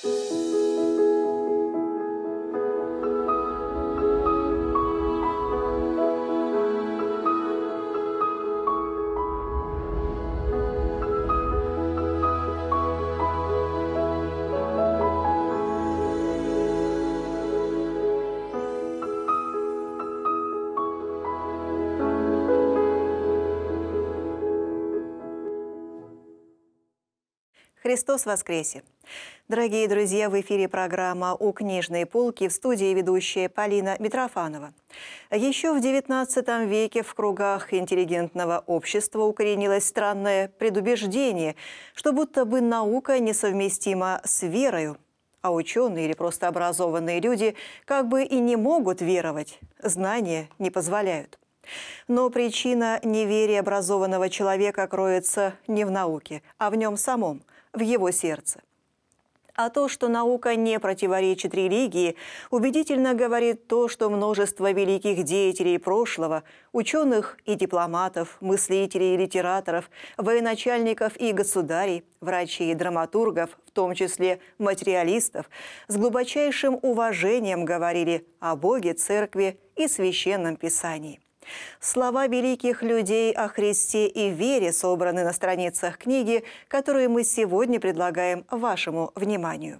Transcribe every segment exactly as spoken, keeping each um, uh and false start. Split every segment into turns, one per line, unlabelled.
Христос воскресе! Дорогие друзья, в эфире программа «У книжной полки», в студии ведущая Полина Митрофанова. Еще в девятнадцатом веке в кругах интеллигентного общества укоренилось странное предубеждение, что будто бы наука несовместима с верою, а ученые или просто образованные люди как бы и не могут веровать, знания не позволяют. Но причина неверия образованного человека кроется не в науке, а в нем самом, в его сердце. А то, что наука не противоречит религии, убедительно говорит то, что множество великих деятелей прошлого, ученых и дипломатов, мыслителей и литераторов, военачальников и государей, врачей и драматургов, в том числе материалистов, с глубочайшим уважением говорили о Боге, Церкви и Священном Писании. Слова великих людей о Христе и вере собраны на страницах книги, которую мы сегодня предлагаем вашему вниманию.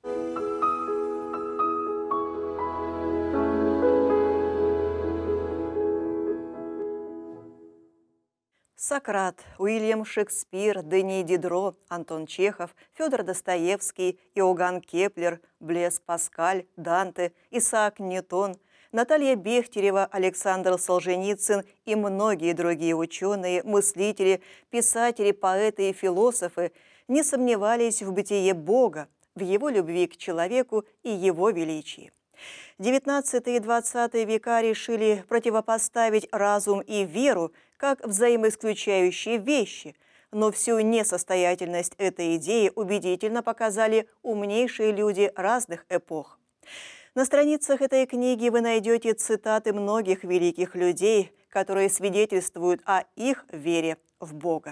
Сократ, Уильям Шекспир, Дени Дидро, Антон Чехов, Федор Достоевский, Иоганн Кеплер, Блез Паскаль, Данте, Исаак Ньютон, Наталья Бехтерева, Александр Солженицын и многие другие ученые, мыслители, писатели, поэты и философы не сомневались в бытие Бога, в его любви к человеку и его величии. девятнадцатый и двадцатый века решили противопоставить разум и веру как взаимоисключающие вещи, но всю несостоятельность этой идеи убедительно показали умнейшие люди разных эпох. На страницах этой книги вы найдете цитаты многих великих людей, которые свидетельствуют о их вере в Бога.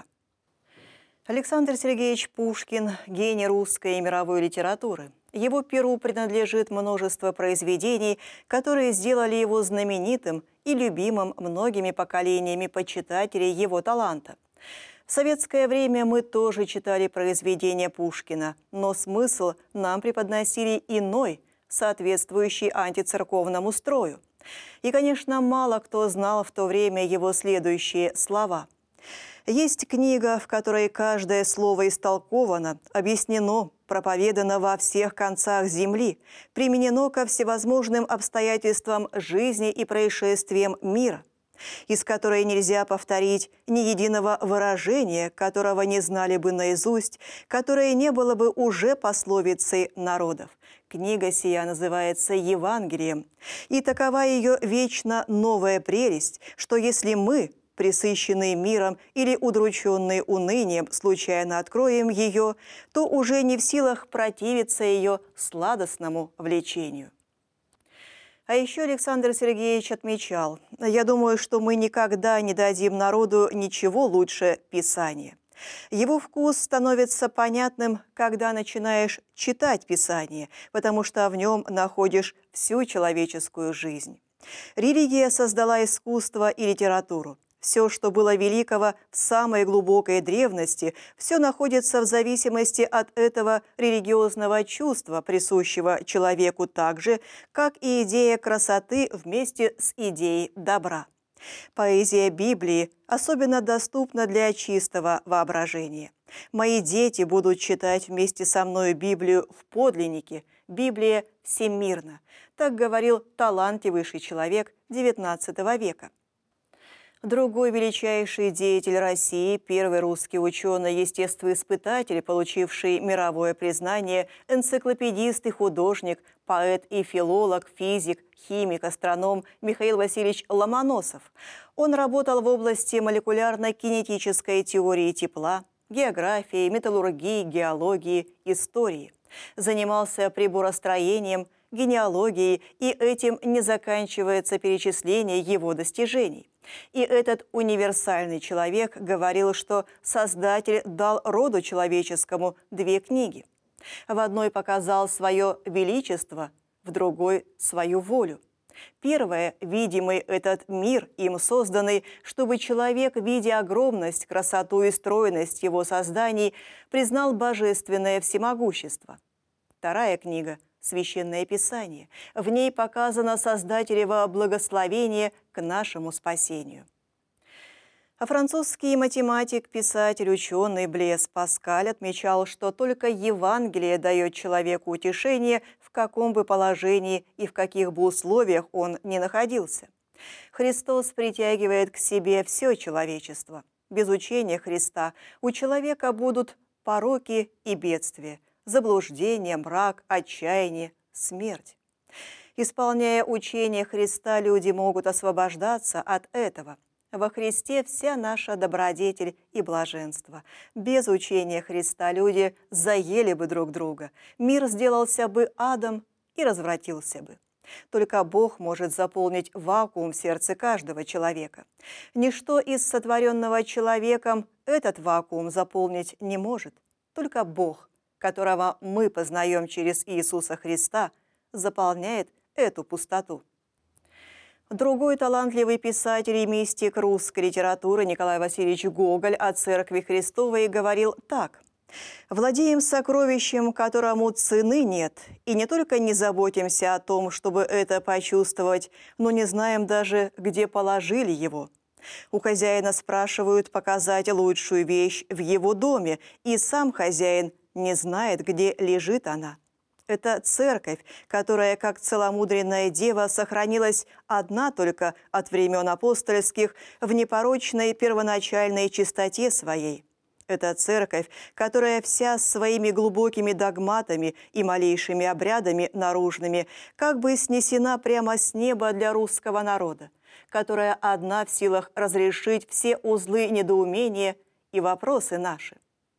Александр Сергеевич Пушкин – гений русской и мировой литературы. Его перу принадлежит множество произведений, которые сделали его знаменитым и любимым многими поколениями почитателей его таланта. В советское время мы тоже читали произведения Пушкина, но смысл нам преподносили иной, соответствующий антицерковному строю. И, конечно, мало кто знал в то время его следующие слова. Есть книга, в которой каждое слово истолковано, объяснено, проповедано во всех концах земли, применено ко всевозможным обстоятельствам жизни и происшествиям мира, из которой нельзя повторить ни единого выражения, которого не знали бы наизусть, которое не было бы уже пословицей народов. Книга сия называется Евангелием, и такова ее вечно новая прелесть, что если мы, пресыщенные миром или удрученные унынием, случайно откроем ее, то уже не в силах противиться ее сладостному влечению. А еще Александр Сергеевич отмечал: «Я думаю, что мы никогда не дадим народу ничего лучше Писания». Его вкус становится понятным, когда начинаешь читать Писание, потому что в нем находишь всю человеческую жизнь. Религия создала искусство и литературу. Все, что было великого в самой глубокой древности, все находится в зависимости от этого религиозного чувства, присущего человеку так же, как и идея красоты вместе с идеей добра. Поэзия Библии особенно доступна для чистого воображения. Мои дети будут читать вместе со мной Библию в подлиннике, Библия всемирна. Так говорил талантливейший человек девятнадцатого века. Другой величайший деятель России, первый русский ученый-естествоиспытатель, получивший мировое признание, энциклопедист и художник, поэт и филолог, физик, химик, астроном Михаил Васильевич Ломоносов. Он работал в области молекулярно-кинетической теории тепла, географии, металлургии, геологии, истории. Занимался приборостроением, генеалогией, и этим не заканчивается перечисление его достижений. И этот универсальный человек говорил, что Создатель дал роду человеческому две книги. В одной показал свое величество, в другой – свою волю. Первое – видимый этот мир, им созданный, чтобы человек, видя огромность, красоту и стройность его созданий, признал божественное всемогущество. Вторая книга – Священное Писание. В ней показано Создателево благословение к нашему спасению. А французский математик, писатель, ученый Блес Паскаль отмечал, что только Евангелие дает человеку утешение, в каком бы положении и в каких бы условиях он ни находился. Христос притягивает к себе все человечество. Без учения Христа у человека будут пороки и бедствия, заблуждение, мрак, отчаяние, смерть. Исполняя учение Христа, люди могут освобождаться от этого. Во Христе вся наша добродетель и блаженство. Без учения Христа люди заели бы друг друга, мир сделался бы адом и развратился бы. Только Бог может заполнить вакуум в сердце каждого человека. Ничто из сотворенного человеком этот вакуум заполнить не может. Только Бог, которого мы познаем через Иисуса Христа, заполняет эту пустоту. Другой талантливый писатель и мистик русской литературы Николай Васильевич Гоголь о Церкви Христовой говорил так: «Владеем сокровищем, которому цены нет, и не только не заботимся о том, чтобы это почувствовать, но не знаем даже, где положили его. У хозяина спрашивают показать лучшую вещь в его доме, и сам хозяин не знает, где лежит она. Это церковь, которая, как целомудренная дева, сохранилась одна только от времен апостольских в непорочной первоначальной чистоте своей. Это церковь, которая вся своими глубокими догматами и малейшими обрядами наружными как бы снесена прямо с неба для русского народа, которая одна в силах разрешить все узлы недоумения и вопросы наши.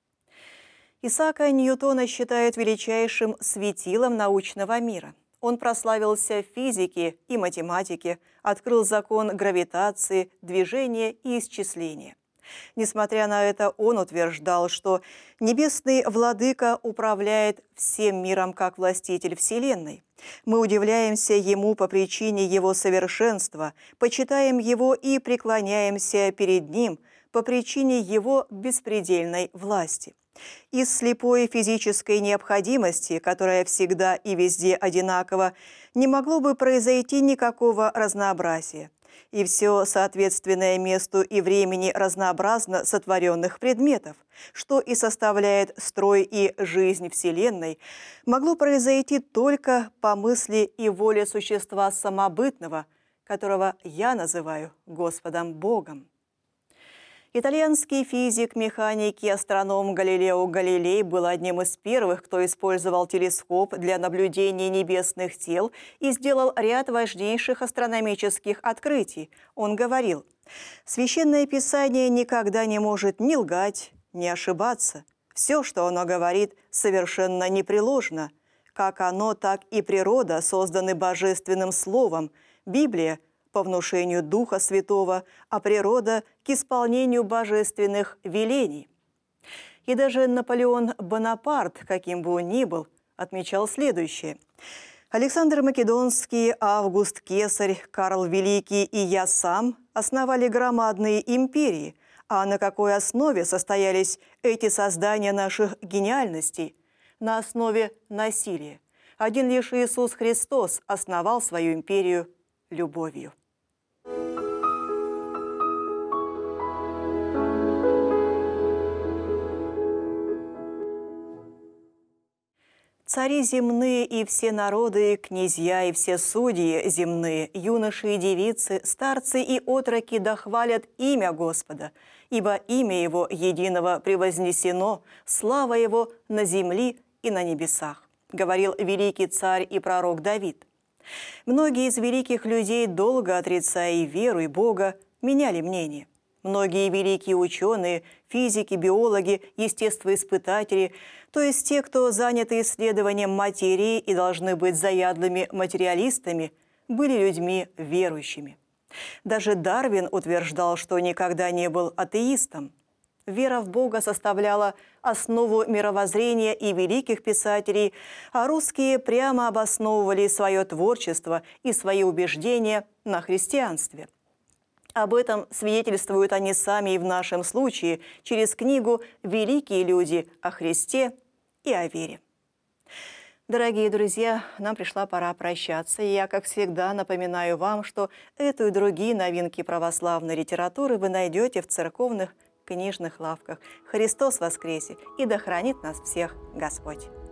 Исаака Ньютона считают величайшим светилом научного мира. Он прославился в физике и математике, открыл закон гравитации, движения и исчисления. Несмотря на это, он утверждал, что небесный владыка управляет всем миром как властитель Вселенной. Мы удивляемся ему по причине его совершенства, почитаем его и преклоняемся перед ним по причине его беспредельной власти. Из слепой физической необходимости, которая всегда и везде одинакова, не могло бы произойти никакого разнообразия. И все соответственное месту и времени разнообразно сотворенных предметов, что и составляет строй и жизнь Вселенной, могло произойти только по мысли и воле существа самобытного, которого я называю Господом Богом. Итальянский физик, механик и астроном Галилео Галилей был одним из первых, кто использовал телескоп для наблюдения небесных тел и сделал ряд важнейших астрономических открытий. Он говорил: «Священное Писание никогда не может ни лгать, ни ошибаться. Все, что оно говорит, совершенно непреложно. Как оно, так и природа созданы божественным словом. Библия – по внушению Духа Святого, а природа – к исполнению божественных велений». И даже Наполеон Бонапарт, каким бы он ни был, отмечал следующее: «Александр Македонский, Август Кесарь, Карл Великий и я сам основали громадные империи. А на какой основе состоялись эти создания наших гениальностей? На основе насилия. Один лишь Иисус Христос основал свою империю любовью». Цари земные и все народы, князья и все судьи земные, юноши и девицы, старцы и отроки дохвалят имя Господа, ибо имя Его единого превознесено, слава Его на земли и на небесах, говорил великий царь и пророк Давид. Многие из великих людей, долго отрицая и веру, и Бога, меняли мнение. Многие великие ученые, физики, биологи, естествоиспытатели, то есть те, кто заняты исследованием материи и должны быть заядлыми материалистами, были людьми верующими. Даже Дарвин утверждал, что никогда не был атеистом. Вера в Бога составляла основу мировоззрения и великих писателей, а русские прямо обосновывали свое творчество и свои убеждения на христианстве. Об этом свидетельствуют они сами и в нашем случае через книгу «Великие люди о Христе и о вере». Дорогие друзья, нам пришла пора прощаться. И я, как всегда, напоминаю вам, что эту и другие новинки православной литературы вы найдете в церковных книжных лавках. Христос воскресе! И да хранит нас всех Господь!